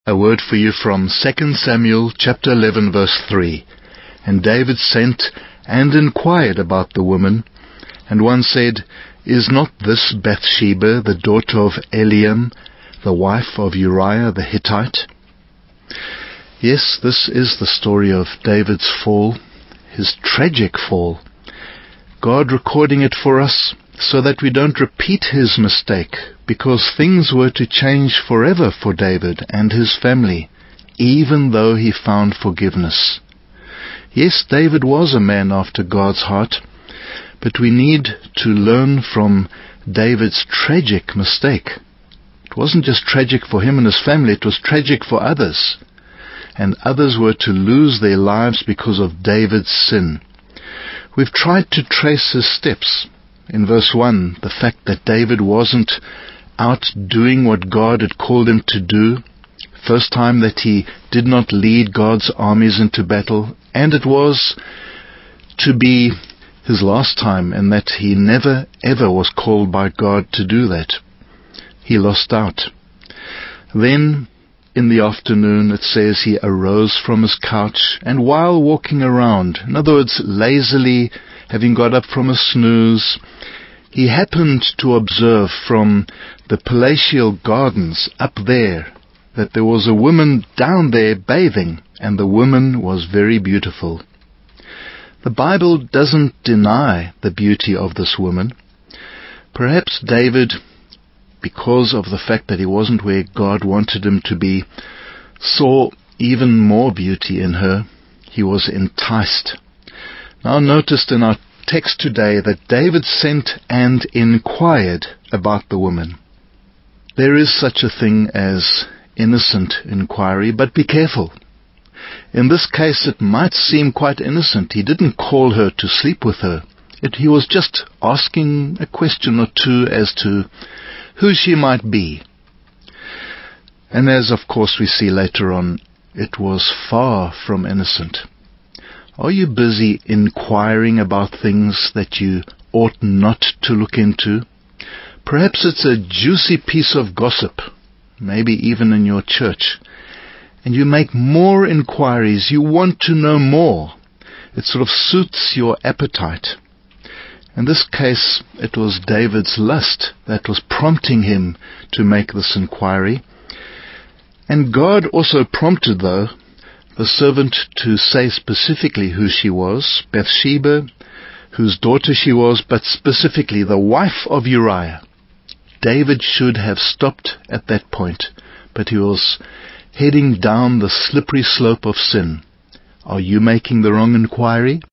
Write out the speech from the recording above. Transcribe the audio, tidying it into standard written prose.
A word for you from 2 Samuel chapter 11 verse 3. And David sent and inquired about the woman, and one said, Is not this Bathsheba, the daughter of Eliam, the wife of Uriah the Hittite? Yes, this is the story of David's fall, his tragic fall. God recording it for us so that we don't repeat his mistake, because things were to change forever for David and his family, even though he found forgiveness. Yes, David was a man after God's heart, but we need to learn from David's tragic mistake. It wasn't just tragic for him and his family, it was tragic for others. And others were to lose their lives because of David's sin. We've tried to trace his steps. In verse 1, the fact that David wasn't out doing what God had called him to do. First time that he did not lead God's armies into battle, and it was to be his last time, and that he never ever was called by God to do that. He lost out. Then in the afternoon it says he arose from his couch, and while walking around, in other words lazily, having got up from a snooze, he happened to observe from the palatial gardens up there that there was a woman down there bathing, and the woman was very beautiful. The Bible doesn't deny the beauty of this woman. Perhaps David, because of the fact that he wasn't where God wanted him to be, saw even more beauty in her. He was enticed. Now noticed in our text today that David sent and inquired about the woman. There is such a thing as innocent inquiry, but be careful. In this case it might seem quite innocent. He didn't call her to sleep with her. He was just asking a question or two as to who she might be. And as of course we see later on, it was far from innocent. Are you busy inquiring about things that you ought not to look into? Perhaps it's a juicy piece of gossip, maybe even in your church, and you make more inquiries. You want to know more. It sort of suits your appetite. In this case, it was David's lust that was prompting him to make this inquiry. And God also prompted, though, the servant to say specifically who she was, Bathsheba, whose daughter she was, but specifically the wife of Uriah. David should have stopped at that point, but he was heading down the slippery slope of sin. Are you making the wrong inquiry?